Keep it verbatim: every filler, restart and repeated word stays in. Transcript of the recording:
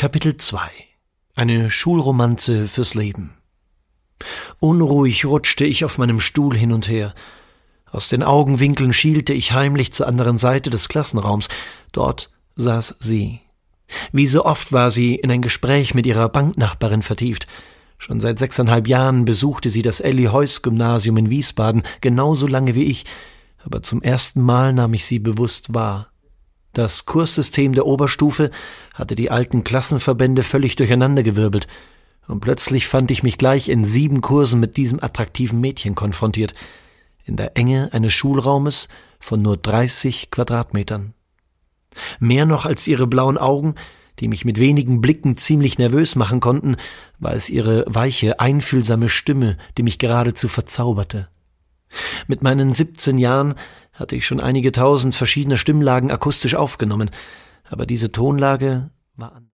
Kapitel zwei. Eine Schulromanze fürs Leben. Unruhig rutschte ich auf meinem Stuhl hin und her. Aus den Augenwinkeln schielte ich heimlich zur anderen Seite des Klassenraums. Dort saß sie. Wie so oft war sie in ein Gespräch mit ihrer Banknachbarin vertieft. Schon seit sechseinhalb Jahren besuchte sie das Elly-Heuss-Gymnasium in Wiesbaden, genauso lange wie ich, aber zum ersten Mal nahm ich sie bewusst wahr. Das Kurssystem der Oberstufe hatte die alten Klassenverbände völlig durcheinandergewirbelt, und plötzlich fand ich mich gleich in sieben Kursen mit diesem attraktiven Mädchen konfrontiert, in der Enge eines Schulraumes von nur dreißig Quadratmetern. Mehr noch als ihre blauen Augen, die mich mit wenigen Blicken ziemlich nervös machen konnten, war es ihre weiche, einfühlsame Stimme, die mich geradezu verzauberte. Mit meinen siebzehn Jahren hatte ich schon einige tausend verschiedene Stimmlagen akustisch aufgenommen, aber diese Tonlage war anders.